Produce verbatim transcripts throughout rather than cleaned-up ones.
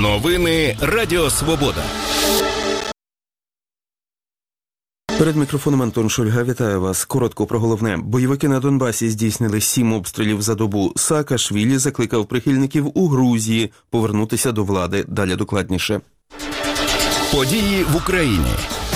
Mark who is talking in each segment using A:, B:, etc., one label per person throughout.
A: Новини Радіо Свобода.
B: Перед мікрофоном Антон Шульга. Вітаю вас. Коротко про головне. Бойовики на Донбасі здійснили сім обстрілів за добу. Саакашвілі закликав прихильників у Грузії повернутися до влади. Далі докладніше.
A: Події в Україні.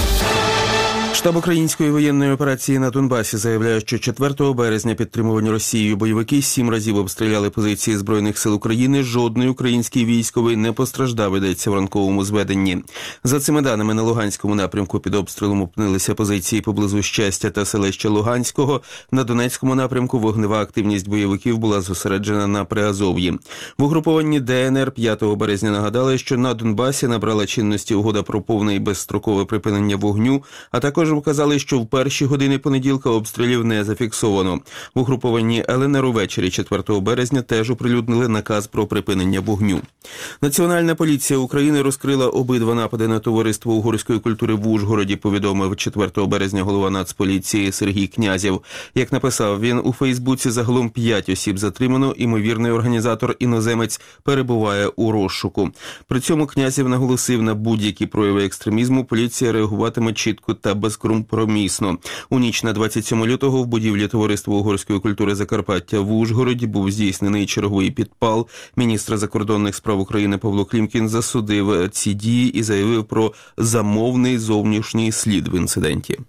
B: Штаб української воєнної операції на Донбасі заявляє, що четвертого березня підтримувані Росією бойовики сім разів обстріляли позиції Збройних сил України. Жодний український військовий не постраждав, йдеться в ранковому зведенні. За цими даними, на Луганському напрямку під обстрілом опинилися позиції поблизу Щастя та селища Луганського. На Донецькому напрямку вогнева активність бойовиків була зосереджена на Приазов'ї. В угрупованні ДНР п'ятого березня нагадали, що на Донбасі набрала чинності угода про повне і безстрокове припинення вогню, а також вказали, що в перші години понеділка обстрілів не зафіксовано. В угрупованні ЛНР увечері четвертого березня теж оприлюднили наказ про припинення вогню. Національна поліція України розкрила обидва напади на товариство угорської культури в Ужгороді, повідомив четвертого березня голова Нацполіції Сергій Князєв. Як написав він у Фейсбуці, загалом п'ять осіб затримано, імовірний організатор-іноземець перебуває у розшуку. При цьому Князєв наголосив, на будь-які прояви екстремізму поліція реагуватиме чітко та безкомпромісно. У ніч на двадцять сьомого лютого в будівлі товариства угорської культури Закарпаття в Ужгороді був здійснений черговий підпал. Міністр закордонних справ України Павло Клімкін засудив ці дії і заявив про замовний зовнішній слід в інциденті.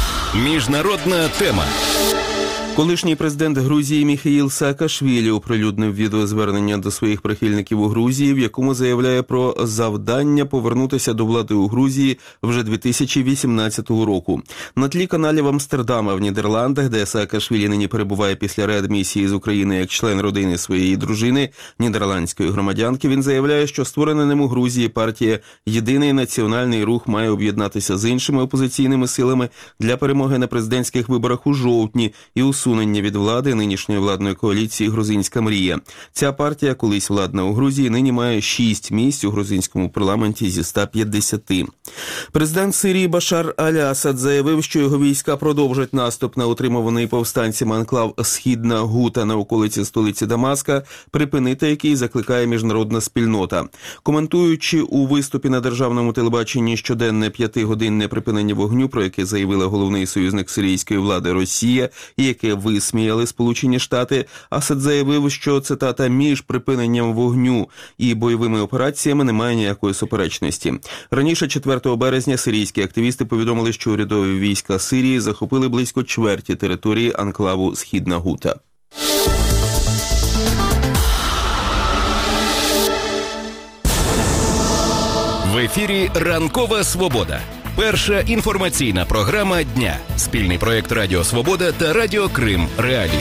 A: Міжнародна тема.
B: Колишній президент Грузії Міхеїл Саакашвілі оприлюднив відеозвернення до своїх прихильників у Грузії, в якому заявляє про завдання повернутися до влади у Грузії вже дві тисячі вісімнадцятого року. На тлі каналів Амстердама в Нідерландах, де Саакашвілі нині перебуває після реадмісії з України як член родини своєї дружини, нідерландської громадянки, він заявляє, що створена ним у Грузії партія «Єдиний національний рух» має об'єднатися з іншими опозиційними силами для перемоги на президентських виборах у жовтні і у усунення від влади нинішньої владної коаліції «Грузинська мрія». Ця партія, колись владна у Грузії, нині має шість місць у грузинському парламенті зі ста п'ятдесяти. Президент Сирії Башар Аль-Асад заявив, що його війська продовжать наступ на утримуваний повстанцями анклав Східна Гута на околиці столиці Дамаска, припинити який закликає міжнародна спільнота. Коментуючи у виступі на державному телебаченні щоденне п'ятигодинне припинення вогню, про яке заявила головний союзник сирійської влади Росія, і яке висміяли Сполучені Штати, Асад заявив, що, цитата, «між припиненням вогню і бойовими операціями немає ніякої суперечності». Раніше, четвертого березня, сирійські активісти повідомили, що урядові війська Сирії захопили близько чверті території анклаву Східна Гута.
A: В ефірі «Ранкова Свобода». Перша інформаційна програма дня. Спільний проєкт Радіо Свобода та Радіо Крим Реалії.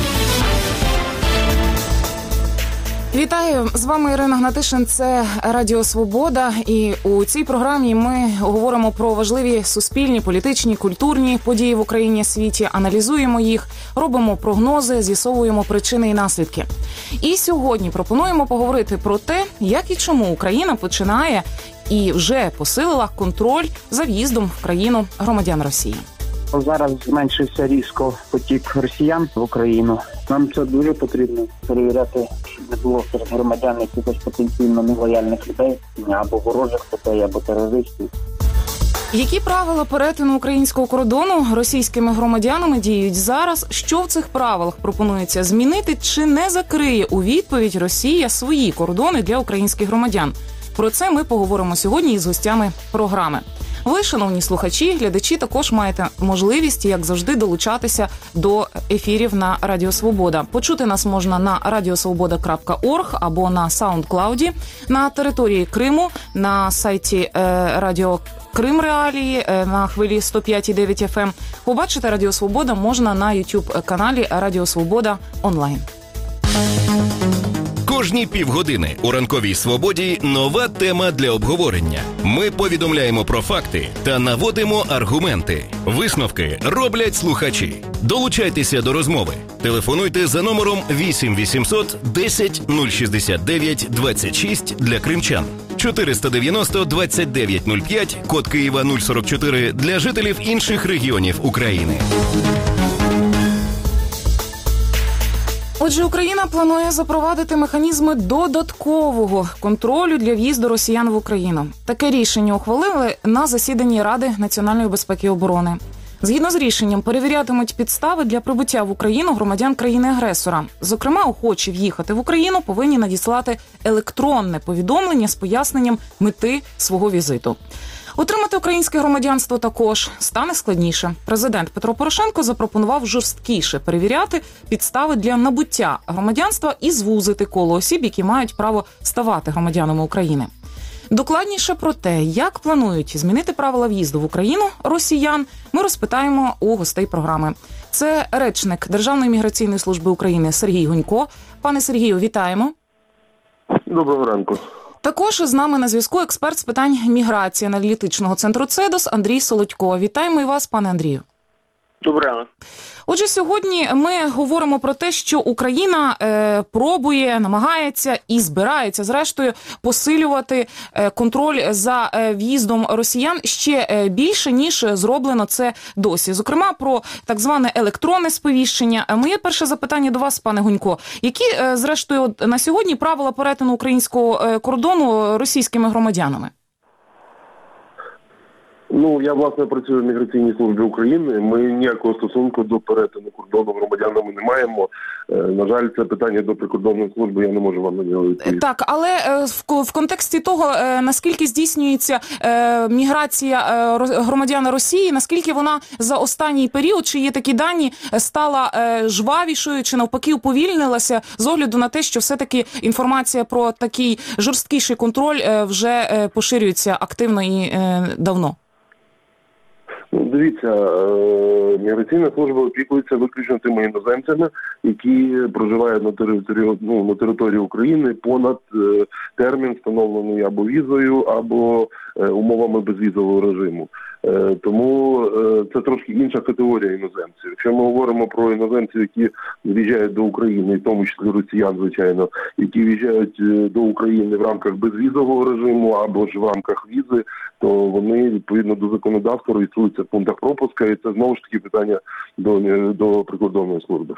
C: Вітаю! З вами Ірина Гнатишин, це Радіо Свобода. І у цій програмі ми говоримо про важливі суспільні, політичні, культурні події в Україні і світі, аналізуємо їх, робимо прогнози, з'ясовуємо причини і наслідки. І сьогодні пропонуємо поговорити про те, як і чому Україна починає і вже посилила контроль за в'їздом в країну громадян Росії.
D: Зараз зменшився різко потік росіян в Україну. Нам це дуже потрібно перевіряти, щоб не було серед громадян якихось потенційно нелояльних людей, або ворожих людей, або терористів.
C: Які правила перетину українського кордону російськими громадянами діють зараз? Що в цих правилах пропонується змінити? Чи не закриє у відповідь Росія свої кордони для українських громадян? Про це ми поговоримо сьогодні із гостями програми. Ви, шановні слухачі, глядачі, також маєте можливість, як завжди, долучатися до ефірів на Радіо Свобода. Почути нас можна на радіосвобода крапка орг або на SoundCloud, на території Криму, на сайті е, Радіо Крим Реалії, е, на хвилі сто п'ять і дев'ять еф ем. Побачити Радіо Свобода можна на YouTube-каналі Радіо Свобода онлайн.
A: Кожні півгодини у «Ранковій Свободі» нова тема для обговорення. Ми повідомляємо про факти та наводимо аргументи. Висновки роблять слухачі. Долучайтеся до розмови. Телефонуйте за номером вісім вісімсот десять нуль шістдесят дев'ять двадцять шість для кримчан. чотириста дев'яносто двадцять дев'ять нуль п'ять, код Києва нуль сорок чотири для жителів інших регіонів України.
C: Отже, Україна планує запровадити механізми додаткового контролю для в'їзду росіян в Україну. Таке рішення ухвалили на засіданні Ради національної безпеки і оборони. Згідно з рішенням, перевірятимуть підстави для прибуття в Україну громадян країни-агресора. Зокрема, охочі в'їхати в Україну повинні надіслати електронне повідомлення з поясненням мети свого візиту. Отримати українське громадянство також стане складніше. Президент Петро Порошенко запропонував жорсткіше перевіряти підстави для набуття громадянства і звузити коло осіб, які мають право ставати громадянами України. Докладніше про те, як планують змінити правила в'їзду в Україну росіян, ми розпитаємо у гостей програми. Це речник Державної міграційної служби України Сергій Гунько. Пане Сергію, вітаємо.
E: Доброго ранку.
C: Також з нами на зв'язку експерт з питань міграції аналітичного центру «Цедос» Андрій Солодько. Вітаємо і вас, пане Андрію.
E: Доброго ранку.
C: Отже, сьогодні ми говоримо про те, що Україна е, пробує, намагається і збирається, зрештою, посилювати е, контроль за е, в'їздом росіян ще е, більше, ніж зроблено це досі. Зокрема, про так зване електронне сповіщення. Моє перше запитання до вас, пане Гунько. Які, е, зрештою, на сьогодні правила перетину українського е, кордону російськими громадянами?
E: Ну, я, власне, працюю в міграційній службі України. Ми ніякого стосунку до перетину кордону громадянами не маємо. Е, на жаль, це питання до прикордонної служби, я не можу вам на нього відповісти.
C: Так, але е, в, в контексті того, е, наскільки здійснюється е, міграція е, громадян Росії, наскільки вона за останній період, чи є такі дані, стала е, жвавішою, чи навпаки уповільнилася, з огляду на те, що все-таки інформація про такий жорсткіший контроль е, вже е, поширюється активно і е, давно?
E: Дивіться, міграційна служба опікується виключно тими іноземцями, які проживають на території, ну, на території України понад термін, встановлений або візою, або умовами безвізового режиму. Тому це трошки інша категорія іноземців. Якщо ми говоримо про іноземців, які в'їжджають до України, в тому числі росіян, звичайно, які в'їжджають до України в рамках безвізового режиму або ж в рамках візи, то вони, відповідно до законодавства, реєструються в пунктах пропуска, і це знову ж таки питання до, до прикордонної служби.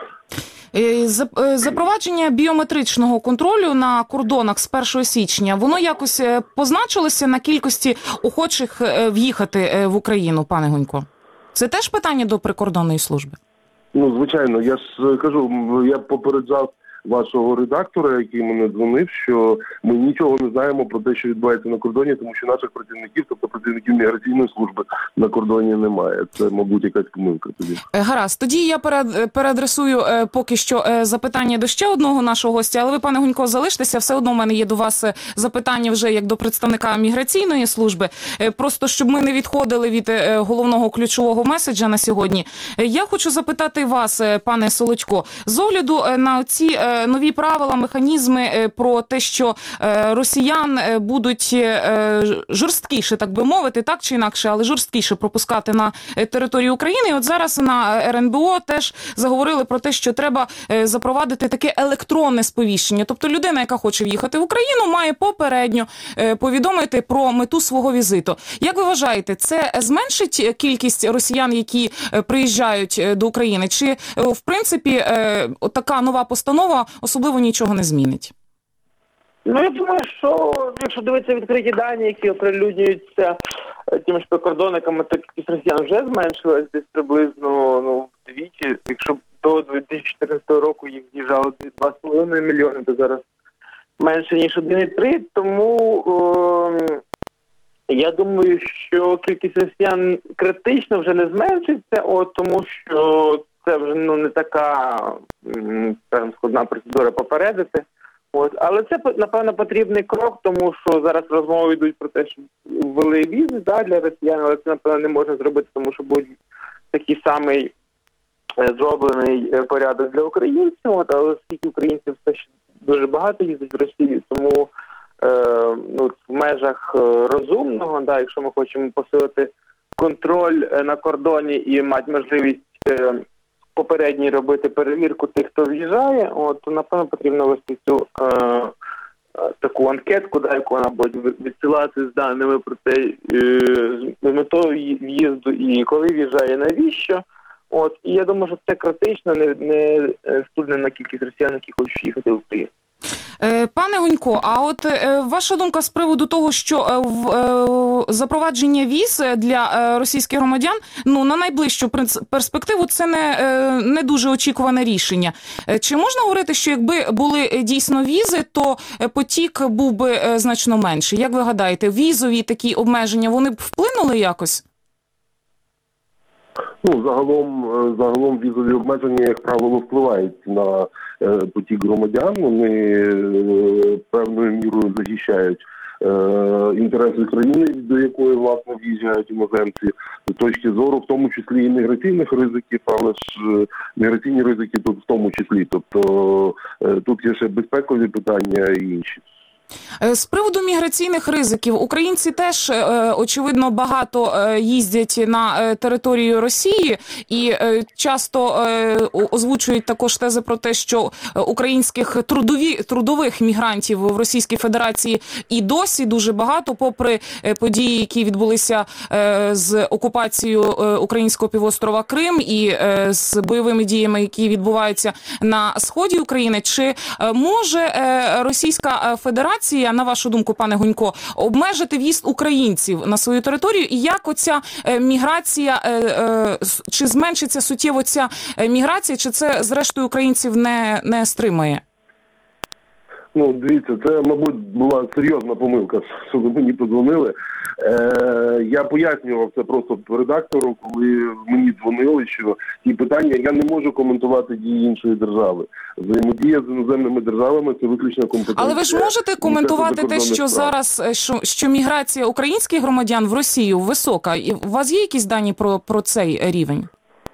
C: Запровадження біометричного контролю на кордонах з першого січня, воно якось позначилося на кількості охочих в'їхати в Україну, пане Гунько? Це теж питання до прикордонної служби?
E: Ну, звичайно, я ж кажу, я попереджав вашого редактора, який мене дзвонив, що ми нічого не знаємо про те, що відбувається на кордоні, тому що наших працівників, тобто працівників міграційної служби, на кордоні немає. Це, мабуть, якась помилка тоді.
C: Гаразд. Тоді я переадресую поки що запитання до ще одного нашого гостя, але ви, пане Гунько, залиштеся. Все одно в мене є до вас запитання вже як до представника міграційної служби. Просто, щоб ми не відходили від головного ключового меседжа на сьогодні. Я хочу запитати вас, пане Солодько, з огляду на ці нові правила, механізми про те, що росіян будуть жорсткіше, так би мовити, так чи інакше, але жорсткіше пропускати на територію України. І от зараз на ер ен бе о теж заговорили про те, що треба запровадити таке електронне сповіщення. Тобто людина, яка хоче в'їхати в Україну, має попередньо повідомити про мету свого візиту. Як ви вважаєте, це зменшить кількість росіян, які приїжджають до України? Чи, в принципі, така нова постанова особливо нічого не змінить?
F: Ну, я думаю, що якщо дивитися відкриті дані, які оприлюднюються тими ж прикордонниками, то кількість росіян вже зменшилась десь приблизно ну, вдвічі. Якщо до дві тисячі чотирнадцятого року їх з'їжджало два з половиною мільйони, то зараз менше, ніж один цілих три. Тому е- я думаю, що кількість росіян критично вже не зменшиться, от, тому що це вже ну, не така, скажімо, складна процедура попередити. От. Але це, напевно, потрібний крок, тому що зараз розмови йдуть про те, що ввели візи да, для росіян, але це, напевно, не можна зробити, тому що буде такий самий зроблений порядок для українців. От. Але оскільки українців все ще дуже багато їздить в Росію, тому е, ну, в межах розумного, да, якщо ми хочемо посилити контроль на кордоні і мати можливість е, попередньо робити перевірку тих, хто в'їжджає, от, то, напевно, потрібно вести цю е, е, таку анкетку, да, яку вона буде відсилати з даними про те, е, з метою в'їзду і коли в'їжджає, навіщо. От, і я думаю, що це критично, не, не вплине кількість росіян, які хочуть їхати в Україну.
C: Пане Гунько, а от е, ваша думка з приводу того, що е, в, е, запровадження віз для е, російських громадян, ну, на найближчу перспективу це не, е, не дуже очікуване рішення. Чи можна говорити, що якби були дійсно візи, то потік був би е, значно менший? Як ви гадаєте, візові такі обмеження, вони б вплинули якось?
E: Ну, загалом, загалом візові обмеження, як правило, впливають на е, потік громадян. Вони е, певною мірою захищають е, інтереси країни, до якої, власне, в'їжджають іноземці, з точки зору, в тому числі і міграційних ризиків, але ж міграційні ризики тут в тому числі. Тобто е, тут є ще безпекові питання і інші.
C: З приводу міграційних ризиків, українці теж, очевидно, багато їздять на територію Росії і часто озвучують також тези про те, що українських трудові, трудових мігрантів в Російській Федерації і досі дуже багато, попри події, які відбулися з окупацією українського півострова Крим і з бойовими діями, які відбуваються на сході України. Чи може Російська Федерація, на вашу думку, пане Гунько, обмежити в'їзд українців на свою територію? І як оця міграція, чи зменшиться суттєво ця міграція, чи це, зрештою, українців не, не стримає?
E: Ну, дивіться, це, мабуть, була серйозна помилка, що ви мені подзвонили. Е, я пояснював це просто редактору, коли мені дзвонили, що ті питання, я не можу коментувати дії іншої держави. Взаємодія з іноземними державами – це виключно компетенція.
C: Але ви ж можете коментувати те, що зараз, що, що міграція українських громадян в Росію висока. І у вас є якісь дані про, про цей рівень?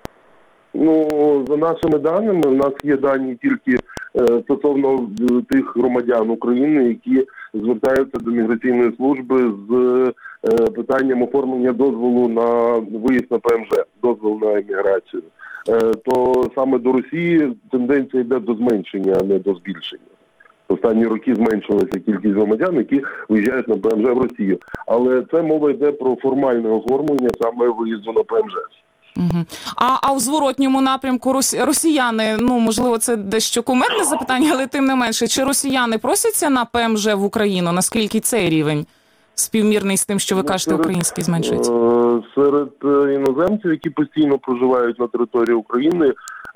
E: Ну, за нашими даними, у нас є дані тільки е, стосовно тих громадян України, які звертаються до міграційної служби з е, питанням оформлення дозволу на виїзд на ПМЖ, дозвол на еміграцію. Е, то саме до Росії тенденція йде до зменшення, а не до збільшення. Останні роки зменшилася кількість громадян, які виїжджають на ПМЖ в Росію. Але це мова йде про формальне оформлення саме виїзду на ПМЖ.
C: Угу. А, а у зворотньому напрямку росіяни, ну, можливо, це дещо кумедне запитання, але тим не менше, чи росіяни просяться на ПМЖ в Україну? Наскільки цей рівень співмірний з тим, що ви ну, кажете, серед, український зменшується?
E: Е- серед іноземців, які постійно проживають на території України,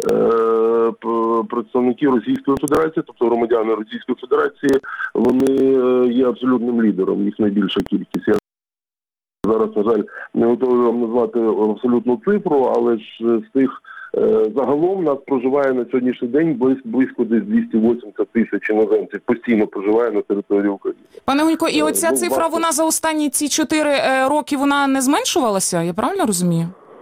E: е- представники Російської Федерації, тобто громадяни Російської Федерації, вони є абсолютним лідером, їх найбільша кількість. Я зараз, на жаль, не готовий вам назвати абсолютну цифру, але ж з тих е, загалом нас проживає на сьогоднішній день близько, близько десь двісті вісімдесят тисяч іноземців постійно проживає на території України.
C: Пане Гунько, і оця е, цифра, ну, вона за останні ці чотири роки, вона не зменшувалася? Я правильно розумію?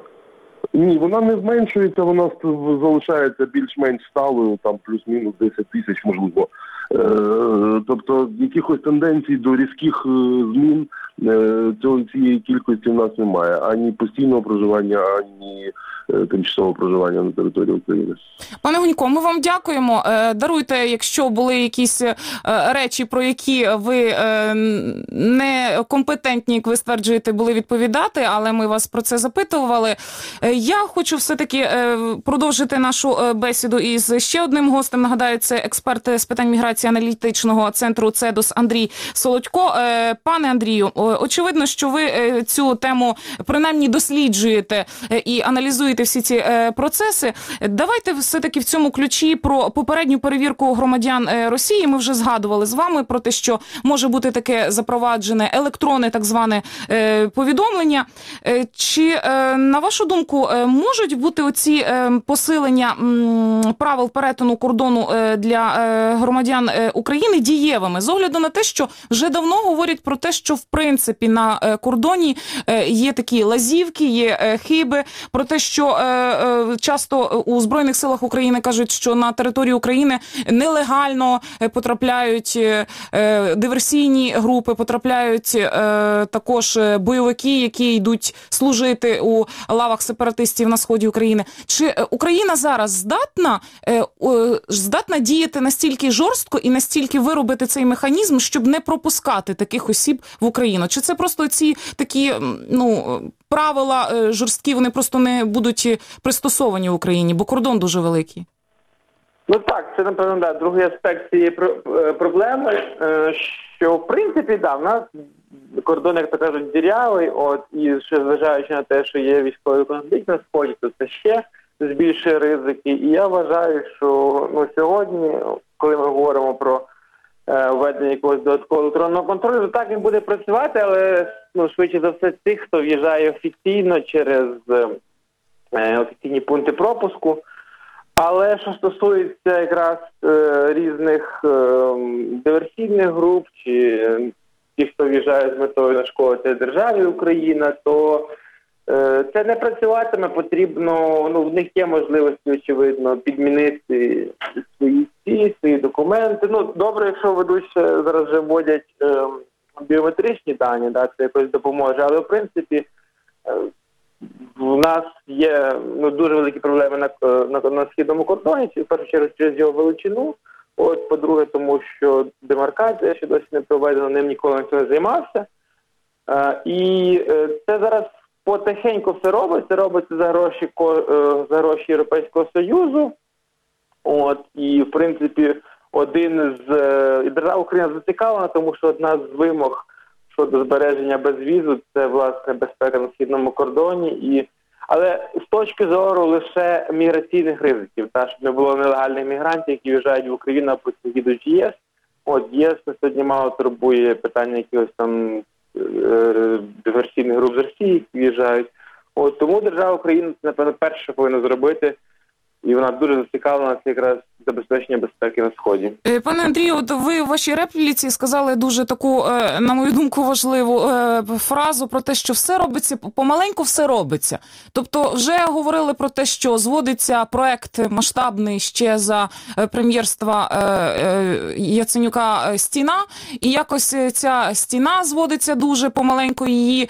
E: Ні, вона не зменшується, вона залишається більш-менш сталою, там плюс-мінус десять тисяч, можливо. Е, тобто якихось тенденцій до різких змін цієї кількості в нас немає. Ані постійного проживання, ані тимчасового проживання на території України.
C: Пане Гунько, ми вам дякуємо. Даруйте, якщо були якісь речі, про які ви не компетентні, як ви стверджуєте, були відповідати, але ми вас про це запитували. Я хочу все-таки продовжити нашу бесіду із ще одним гостем. Нагадаю, це експерт з питань міграції аналітичного центру «Цедос» Андрій Солодько. Пане Андрію, очевидно, що ви цю тему принаймні досліджуєте і аналізуєте всі ці процеси. Давайте все-таки в цьому ключі про попередню перевірку громадян Росії. Ми вже згадували з вами про те, що може бути таке запроваджене електронне так зване повідомлення. Чи, на вашу думку, можуть бути оці посилення правил перетину кордону для громадян України дієвими? З огляду на те, що вже давно говорять про те, що в принципі на кордоні є такі лазівки, є хиби, про те, що часто у Збройних силах України кажуть, що на територію України нелегально потрапляють диверсійні групи, потрапляють також бойовики, які йдуть служити у лавах сепаратистів на сході України. Чи Україна зараз здатна, здатна діяти настільки жорстко і настільки виробити цей механізм, щоб не пропускати таких осіб в Україну? кордону? Чи це просто ці такі, ну, правила е, жорсткі, вони просто не будуть пристосовані в Україні, бо кордон дуже великий?
F: Ну так, це, напевно, да, другий аспект цієї проблеми, що, в принципі, да, в нас кордон, як то кажуть, дірявий, от, і ще зважаючи на те, що є військовий конфлікт на Сході, то це ще збільшує ризики. І я вважаю, що, ну, сьогодні, коли ми говоримо про е, введення якогось додаткового електронного контролю, то так він буде працювати, але, ну, швидше за все, тих, хто в'їжджає офіційно через е, офіційні пункти пропуску. Але що стосується якраз е, різних е, диверсійних груп, чи е, ті, хто в'їжджає з метою нашкодити державі Україна, то е, це не працюватиме, потрібно, ну, в них є можливості, очевидно, підмінити свої ці, свої документи. Ну, добре, якщо ведуть, зараз вже вводять е, біометричні дані, да, це якось допоможе, але, в принципі, е, в нас є, ну, дуже великі проблеми на, на, на східному кордоні, в першу чергу через його величину. От, по-друге, тому що демаркація ще досі не проведена, ним ніколи ніхто не займався. Е, і е, це зараз потихеньку все робиться, робиться за гроші, е, за гроші Європейського Союзу. От, і, в принципі, один з е, держав Україна зацікавлена, тому що одна з вимог щодо збереження безвізу – це, власне, безпека на східному кордоні. І... Але з точки зору лише міграційних ризиків, та, щоб не було нелегальних мігрантів, які в'їжджають в Україну, а потім їдуть в ЄС. От ЄС на сьогодні мало турбує питання якихось там е- диверсійних груп з Росії, які в'їжджають. От, тому держава України, напевно, перше повинна зробити, і вона дуже зацікавлена, це якраз забезпечення безпеки на Сході.
C: Пане Андрію, от ви в вашій репліці сказали дуже таку, на мою думку, важливу фразу про те, що все робиться, помаленьку все робиться. Тобто вже говорили про те, що зводиться проект масштабний ще за прем'єрства Яценюка «Стіна», і якось ця стіна зводиться дуже помаленьку, її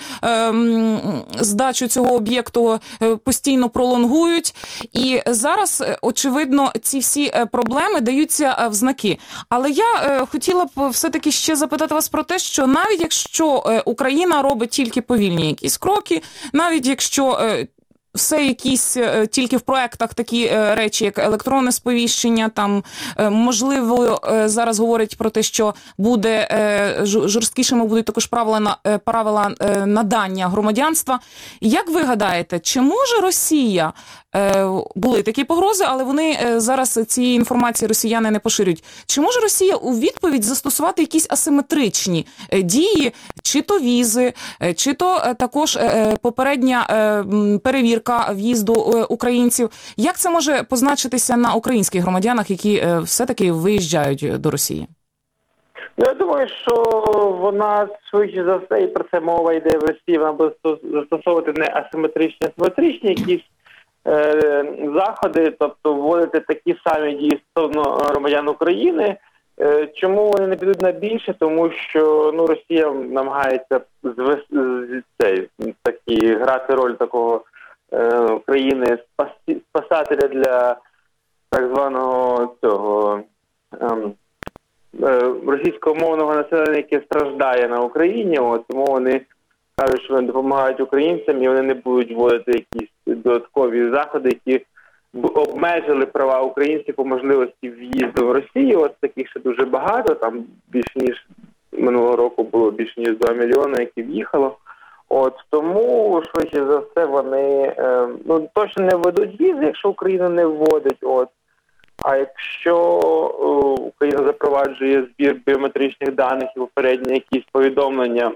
C: здачу цього об'єкту постійно пролонгують. І зараз, очевидно, ці всі проблеми даються в знаки. Але я е, хотіла б все-таки ще запитати вас про те, що навіть якщо е, Україна робить тільки повільні якісь кроки, навіть якщо е, все якісь е, тільки в проектах такі е, речі, як електронне сповіщення, там, е, можливо, е, зараз говорять про те, що буде е, жорсткішими будуть також правила, на, е, правила е, надання громадянства. Як ви гадаєте, чи може Росія, е, були такі погрози, але вони е, зараз цієї інформації росіяни не поширюють, чи може Росія у відповідь застосувати якісь асиметричні е, дії, чи то візи, е, чи то е, також е, попередня е, перевірка в'їзду українців. Як це може позначитися на українських громадянах, які все-таки виїжджають до Росії?
F: Ну, я думаю, що вона швидше за все, і про це мова йде в Росії, вона буде застосовувати не асиметричні, асиметричні якісь е, заходи, тобто вводити такі самі дії стосовно громадян України. Е, чому вони не підуть на більше? Тому що, ну, Росія намагається з, з, з, такі, грати роль такого країни спасателя для так званого цього ем, російськомовного населення, яке страждає на Україні. От, тому вони кажуть, що вони допомагають українцям, і вони не будуть вводити якісь додаткові заходи, які б обмежили права українців по можливості в'їзду в Росію. Ось таких ще дуже багато, там більше ніж минулого року було більше ніж два мільйони, які в'їхало. От, тому, швидше за все, вони е, ну, точно не введуть візи, якщо Україна не вводить. От. А якщо е, Україна запроваджує збір біометричних даних і попередні якісь повідомлення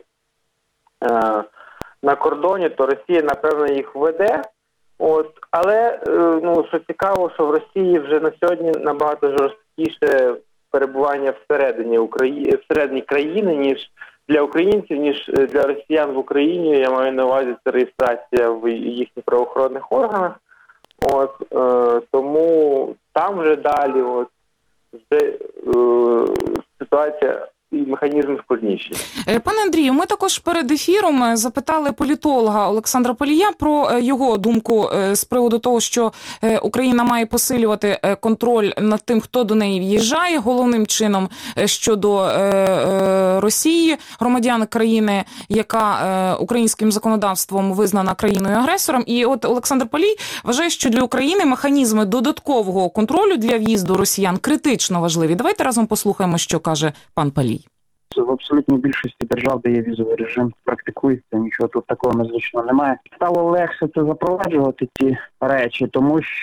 F: е, на кордоні, то Росія, напевно, їх введе. От. Але, е, ну, що цікаво, що в Росії вже на сьогодні набагато жорсткіше перебування всередині, Украї... всередині країни, ніж для українців, ніж для росіян в Україні. Я маю на увазі, це реєстрація в їхніх правоохоронних органах. От, е, тому там вже далі от, де, е, ситуація і механізми складніші.
C: Пане Андрію, ми також перед ефіром запитали політолога Олександра Палія про його думку з приводу того, що Україна має посилювати контроль над тим, хто до неї в'їжджає, головним чином щодо Росії, громадян країни, яка українським законодавством визнана країною-агресором. І от Олександр Палій вважає, що для України механізми додаткового контролю для в'їзду росіян критично важливі. Давайте разом послухаємо, що каже пан Палій.
D: В абсолютній більшості держав, де є візовий режим, практикується, нічого тут такого незвичного немає. Стало легше це запроваджувати ці речі, тому що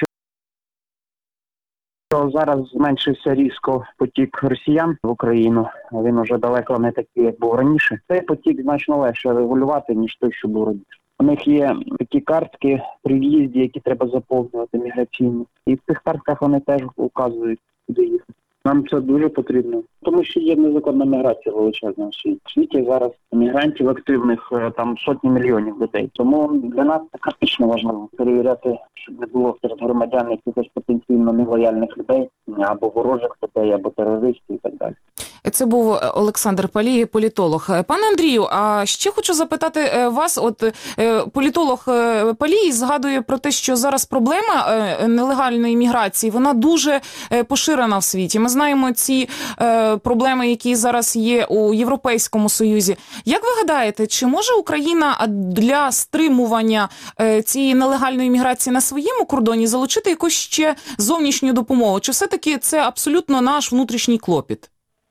D: зараз зменшився різко потік росіян в Україну. Він уже далеко не такий, як був раніше. Цей потік значно легше регулювати, ніж той, що був раніше. У них є такі картки при в'їзді, які треба заповнювати міграційні. І в цих картках вони теж указують, куди їхати. Нам це дуже потрібно, тому що є незаконна міграція величезна в світі. В світі зараз мігрантів активних там сотні мільйонів людей. Тому для нас це критично важливо перевіряти, щоб не було серед громадян якихось потенційно нелояльних людей, або ворожих людей, або терористів і так далі.
C: Це був Олександр Палій, політолог. Пане Андрію, а ще хочу запитати вас, от політолог Палій згадує про те, що зараз проблема нелегальної міграції, вона дуже поширена в світі. Ми знаємо ці проблеми, які зараз є у Європейському Союзі. Як ви гадаєте, чи може Україна для стримування цієї нелегальної міграції на своєму кордоні залучити якусь ще зовнішню допомогу? Чи все-таки це абсолютно наш внутрішній клопіт?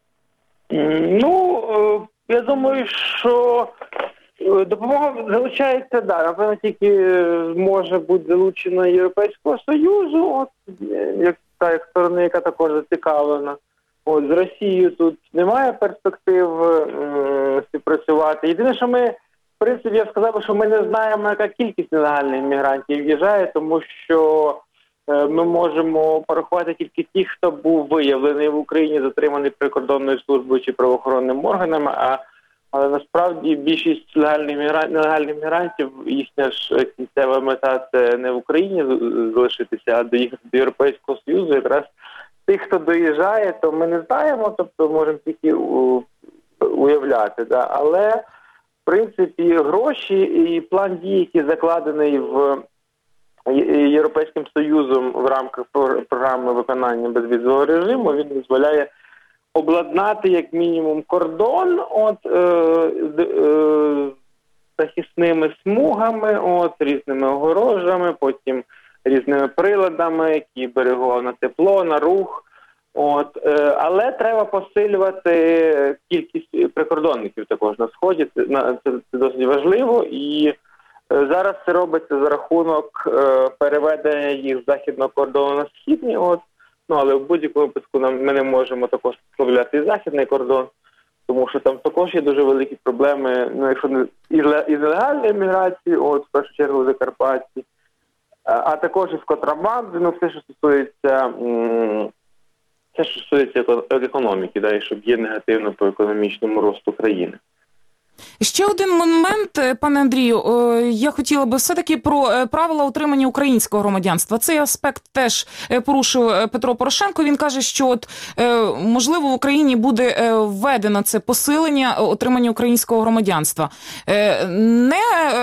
F: Ну, я думаю, що допомога залучається, да, напевно, тільки може бути залучена Європейського Союзу, от, як та як сторони, яка також зацікавлена. От, з Росією тут немає перспектив е, співпрацювати. Єдине, що ми, в принципі, я сказав, що ми не знаємо, яка кількість нелегальних мігрантів в'їжджає, тому що ми можемо порахувати тільки тих, хто був виявлений в Україні, затриманий прикордонною службою чи правоохоронними органами, а але насправді більшість легальних мігрантів, нелегальних мігрантів, їхня ж кінцева мета – це не в Україні залишитися, а доїхати до Європейського Союзу. Якраз тих, хто доїжджає, то ми не знаємо, тобто можемо тільки уявляти. Да? Але, в принципі, гроші і план дій, який закладений в Європейським Союзом в рамках програми виконання безвізового режиму, він дозволяє обладнати як мінімум кордон от е, е, захисними смугами, от різними огорожами, потім різними приладами, які берегли на тепло, на рух. От, е, але треба посилювати кількість прикордонників також на сході. Це, на, це, це досить важливо і зараз це робиться за рахунок е, переведення їх з західного кордону на східний, от. Ну, але в будь-якому випадку нам, ми не можемо також справляти і західний кордон, тому що там також є дуже великі проблеми, ну, якщо не із нелегальної міграції, от, в першу чергу в Закарпатті, а, а також із контрабанди, ну, все, що стосується, м- все, що стосується економіки, да, і що б'є негативно по економічному росту країни.
C: Ще один момент, пане Андрію, я хотіла би все-таки про правила отримання українського громадянства. Цей аспект теж порушив Петро Порошенко. Він каже, що от, можливо в Україні буде введено це посилення отримання українського громадянства. Не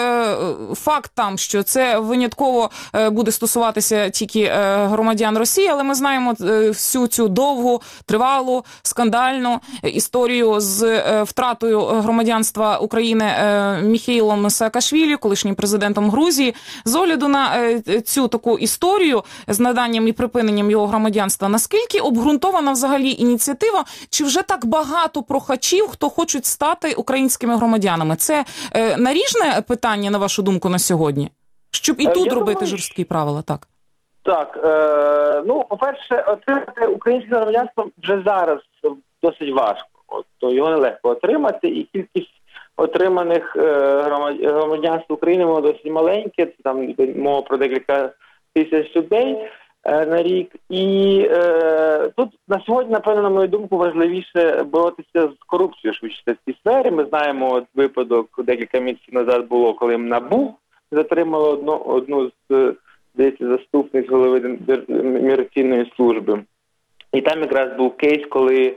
C: факт там, що це винятково буде стосуватися тільки громадян Росії, але ми знаємо всю цю довгу, тривалу, скандальну історію з втратою громадянства України Міхеїлом Саакашвілі, колишнім президентом Грузії. З огляду на цю таку історію з наданням і припиненням його громадянства, наскільки обґрунтована взагалі ініціатива? Чи вже так багато прохачів, хто хочуть стати українськими громадянами? Це наріжне питання, на вашу думку, на сьогодні? Щоб і тут
F: Я
C: робити
F: думаю,
C: жорсткі правила, так?
F: Так, е, ну, по-перше, отримати українське громадянство вже зараз досить важко. От, то його нелегко отримати, і кількість отриманих громадянств України було досить маленьке, там мова про декілька тисяч людей е, на рік. І е, тут на сьогодні, напевно, на мою думку, важливіше боротися з корупцією швидше в цій сфері. Ми знаємо, от випадок декілька місяців назад було, коли НАБУ затримало одну, одну з, здається, заступниць голови міграційної служби. І там якраз був кейс, коли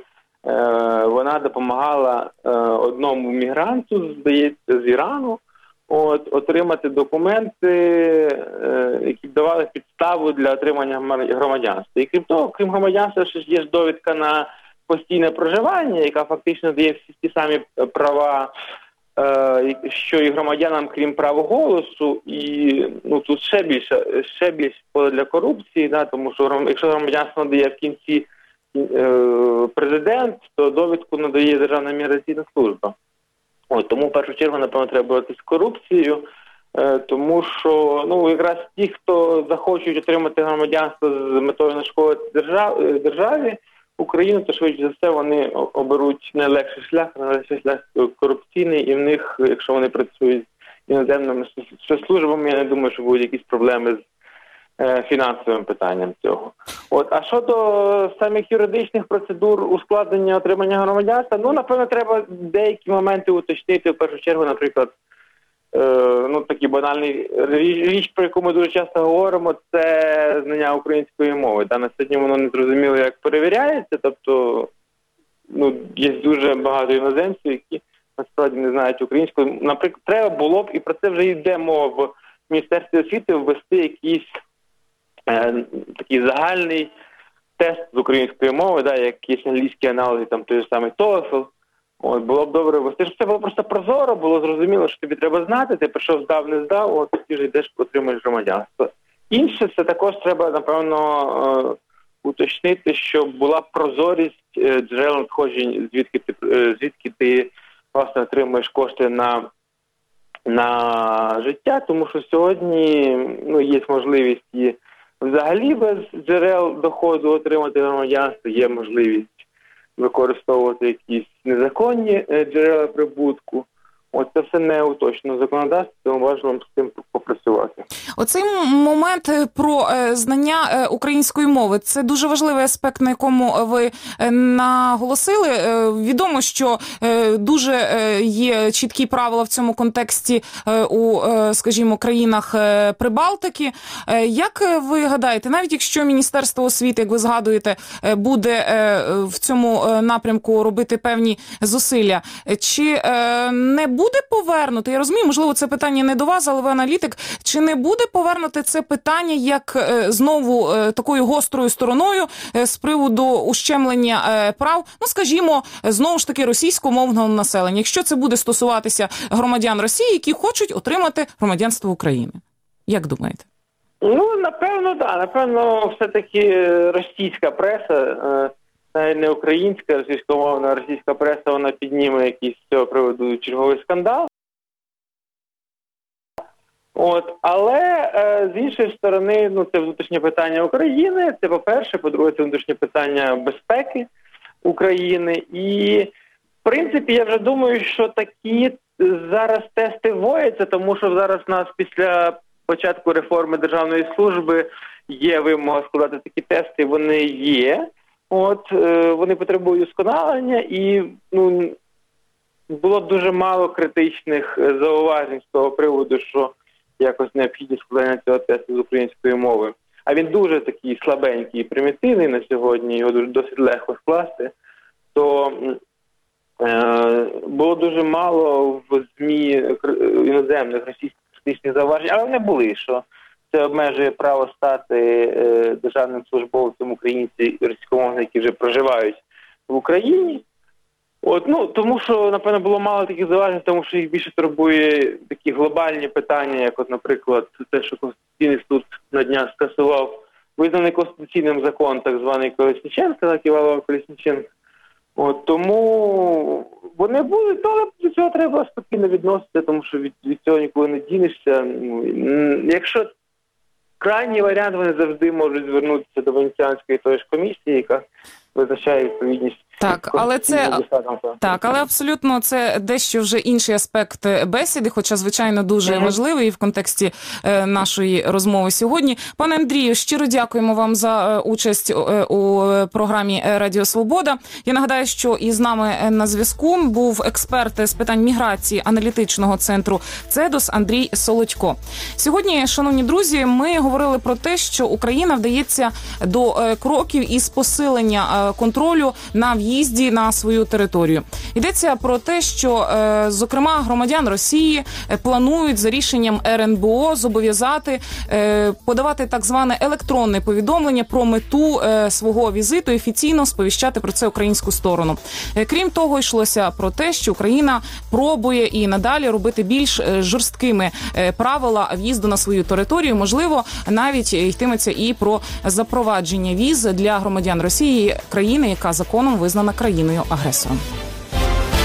F: вона допомагала одному мігранту, здається, з Ірану, от, отримати документи, які давали підставу для отримання громадянства. І крім того, крім громадянства, ще є ж довідка на постійне проживання, яка фактично дає всі ті самі права, що і громадянам, крім права голосу, і ну тут ще більше, ще більше поле для корупції, да, тому що якщо громадянство надає в кінці е, президент, то довідку надає Державна міграційна служба. От, тому в першу чергу, напевно, треба боротися з корупцією, е, тому що ну якраз ті, хто захочуть отримати громадянство з метою нашкодити держав, державі, Україну, то швидше за все вони оберуть не легший шлях, а легший шлях корупційний, і в них, якщо вони працюють з іноземними спецслужбами, я не думаю, що будуть якісь проблеми з е, фінансовим питанням цього. От, а щодо самих юридичних процедур ускладнення отримання громадянства, ну, напевно, треба деякі моменти уточнити, в першу чергу, наприклад, ну, такий банальний річ, про яку ми дуже часто говоримо, це знання української мови. Та на сьогодні воно не зрозуміло, як перевіряється, тобто, ну, є дуже багато іноземців, які насправді не знають українську. Наприклад, треба було б, і про це вже йде мова в Міністерстві освіти, ввести якийсь е, такий загальний тест з української мови, да, якісь англійські аналоги, там той же самий TOEFL. От, було б добре ввести, щоб це було просто прозоро, було зрозуміло, що тобі треба знати, ти прийшов, здав, не здав, от ти вже йдеш, отримуєш громадянство. Інше, це також треба, напевно, е, уточнити, щоб була прозорість е, джерел надходжень, звідки ти, е, звідки ти, власне, отримуєш кошти на, на життя, тому що сьогодні, ну, є можливість і взагалі без джерел доходу отримати громадянство, є можливість використовувати якісь незаконні джерела прибутку. От це все не уточнено законодавство, тому важливо з цим попрацювати.
C: Оцей момент про знання української мови – це дуже важливий аспект, на якому ви наголосили. Відомо, що дуже є чіткі правила в цьому контексті у, скажімо, країнах Прибалтики. Як ви гадаєте, навіть якщо Міністерство освіти, як ви згадуєте, буде в цьому напрямку робити певні зусилля, чи не буде повернути, я розумію, можливо, це питання не до вас, але ви аналітик, чи не буде повернути це питання як знову такою гострою стороною з приводу ущемлення прав, ну, скажімо, знову ж таки російськомовного населення, якщо це буде стосуватися громадян Росії, які хочуть отримати громадянство України? Як думаєте?
F: Ну, напевно, так. Да. Напевно, все-таки російська преса, не українська, російськомовна, російська преса, вона підніме якийсь з цього приводу черговий скандал. От, але е, з іншої сторони, ну, це внутрішнє питання України, це по-перше, по-друге, це внутрішнє питання безпеки України. І, в принципі, я вже думаю, що такі зараз тести вводяться, тому що зараз у нас після початку реформи державної служби є вимога складати такі тести, вони є. От, е, вони потребують удосконалення, і ну, було дуже мало критичних зауважень з того приводу, що якось необхідність складання цього тесту з української мови. А він дуже такий слабенький і примітивний на сьогодні, його дуже, досить легко скласти. То е, було дуже мало в ЗМІ іноземних російських критичних зауважень, але вони були, що це обмежує право стати е, державним службовцем українців і російськомовних, які вже проживають в Україні. От, ну, тому що, напевно, було мало таких зауважень, тому що їх більше турбує такі глобальні питання, як, от, наприклад, те, що Конституційний суд на днях скасував визнаний конституційним закон, так званий Колесніченка, так, Івалова Колесніченка. От, тому вони будуть, але до цього треба спокійно відноситися, тому що від, від цього ніколи не дінешся. Ну, якщо крайній варіант, вони завжди можуть звернутися до Венеціанської тої ж комісії, яка визначає відповідність.
C: Так, але це так, але абсолютно це дещо вже інший аспект бесіди, хоча, звичайно, дуже mm-hmm. важливий в контексті е, нашої розмови сьогодні. Пане Андрію, щиро дякуємо вам за участь е, у програмі Радіо Свобода. Я нагадаю, що із нами на зв'язку був експерт з питань міграції аналітичного центру «Цедос» Андрій Солодько. Сьогодні, шановні друзі, ми говорили про те, що Україна вдається до е, кроків із посилення е, контролю на в'їзд в'їзді на свою територію. Йдеться про те, що, е, зокрема, громадян Росії планують за рішенням ер ен бе о зобов'язати е, подавати так зване електронне повідомлення про мету е, свого візиту і офіційно сповіщати про це українську сторону. Е, крім того, йшлося про те, що Україна пробує і надалі робити більш е, жорсткими е, правила в'їзду на свою територію. Можливо, навіть йтиметься і про запровадження віз для громадян Росії, країни, яка законом визнана країною-агресором.